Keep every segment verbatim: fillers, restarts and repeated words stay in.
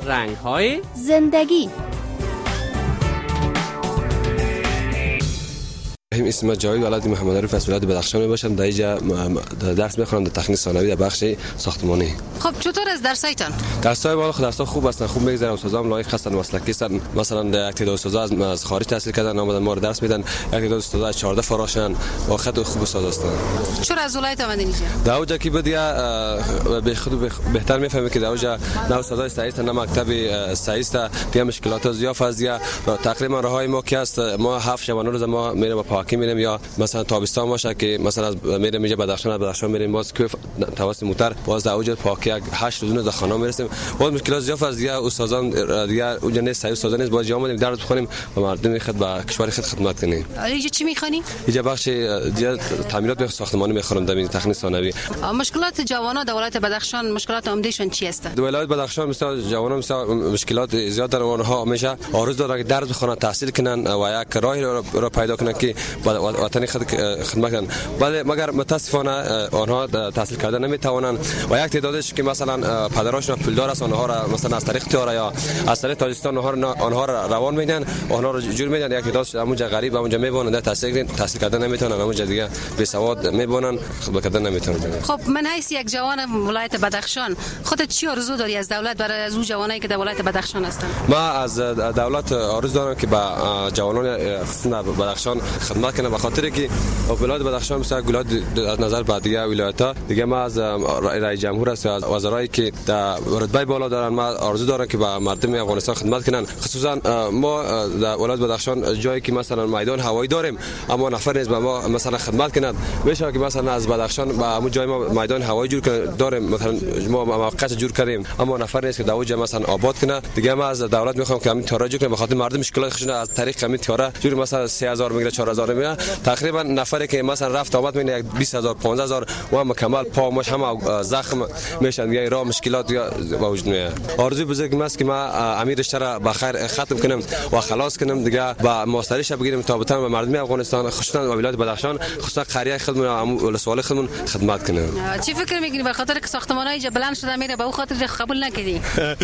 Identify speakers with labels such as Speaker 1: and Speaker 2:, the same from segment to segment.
Speaker 1: رنگ‌های
Speaker 2: زندگی.
Speaker 3: اسم جاوید ولایت محمد عارف از ولایت بدخشان میباشم. در اینجا درس میخونم در تکنیک ثانوی در بخش ساختمانی.
Speaker 4: خب چطور از درسایتان؟
Speaker 3: درسای ما خود درسا خوب هستن، خوب میگذره. استادام لایق هستن، مسلکی هستن. مثلا یک تعداد استادا از از خارج تحصیل کردن اومدن ما رو درس میدن. یک تعداد استادا از چهارده فارغ شدن و خود خوب استاد هستن.
Speaker 4: چرا از ولایت آمدین اینجا؟
Speaker 3: در اونجا که بدیا به خود بهتر میفهمه که در اونجا نه استادای صحیح است نه مکتب صحیح است. دیگه مشکلات زیاد است. تقریبا راههای ما که است ما هفت شبانه روز ما میریم با پاکی میریم، یا مثلا تابستان باشه که مثلا از میریم اینجا بدخشان از بدخشان میریم باز کوف توسط موتر باز در اوج پاکی هشت روز از خانه میرسیم. باز مشکلات زیاد از دیگه استادان دیگه اونجا نه صحیح استادان نیست. باز جا اومدیم درس بخونیم و مردم خود با کشور خود خدمت کنیم.
Speaker 4: اینجا چی میخونی؟
Speaker 3: اینجا بخش دیگه تعمیرات ساختمانی میخونم در تکنیک ثانوی.
Speaker 4: مشکلات جوانان در ولایت بدخشان مشکلات عمدهشون چی است؟
Speaker 3: در ولایت بدخشان مثلا جوانان مثلا مشکلات زیاد دارن. اونها همیشه آرزو دارن که درس بخونن، تحصیل کنن و یک راهی رو پیدا کنن که وطن خدمت کنن. ولی مگر متاسفانه آنها تحصیل کردن نمیتوانند و یک تعدادش که مثلا پدراشون پولدار است آنها را مثلا از طریق تیاره یا از طریق تاجیکستان آنها را آنها را روان میدن، آنها را جور میدن. یک تعدادش اونجا غریب اونجا میبونن تحصیل تحصیل کردن نمیتونن، اونجا دیگه بی سواد میبونن، خدمت کردن نمیتونن.
Speaker 4: خب من حیث یک جوان ولایت بدخشان خودت چی آرزو داری از دولت برای از اون جوانایی که در ولایت بدخشان هستن؟
Speaker 3: ما از دولت آرزو دارم که با جوانان خصوصا بدخشان خدمت کنه، به خاطر که ولایت بدخشان مثل ولایت از نظر بعد دیگه ولایت‌ها دیگه ما از رئیس جمهور است از وزرایی که در رتبه بالا دارن ما آرزو دارم که با مردم افغانستان خدمت کنن. خصوصا ما در ولایت بدخشان جایی که مثلا میدان هوایی داریم اما نفر نیست با ما مثلا خدمت کنند. بشه که مثلا از بدخشان با همون جای ما میدان هوایی جور داریم، مثلا ما موقعیت جور کردیم اما نفر نیست که در اونجا مثلا آباد کنه. دیگه ما از دولت میخوام که همین تیاره جور کنه، به خاطر مردم مشکلات خودشون از طریق همین تیاره جور مثلا سه هزار میگیره چهار هزار میگیره. تقریبا نفری که مثلا رفت آمد میونه بیست هزار پانزده هزار و مکمل پا مش هم زخم میشن یا راه مشکلات یا وجود میاد. آرزوی بزرگم است که ما امیرش را به خیر ختم کنم و خلاص کنم دیگه با ماستریش بگیریم تا بتونم به مردم افغانستان خصوصا ولایت بدخشان خصوصا قریه خدمت و سوال خدمت خدمت کنم.
Speaker 4: چی فکر میکنی به خاطر که ساختمانای اینجا بلند شده میره به اون خاطر قبول نکردی؟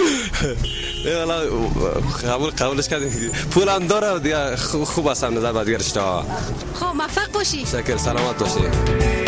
Speaker 3: والا قبول قبولش کردیم، پول هم داره دیگه خوب است نظر بعد گرشته.
Speaker 4: خب موفق باشی.
Speaker 3: شکر، سلامت باشی.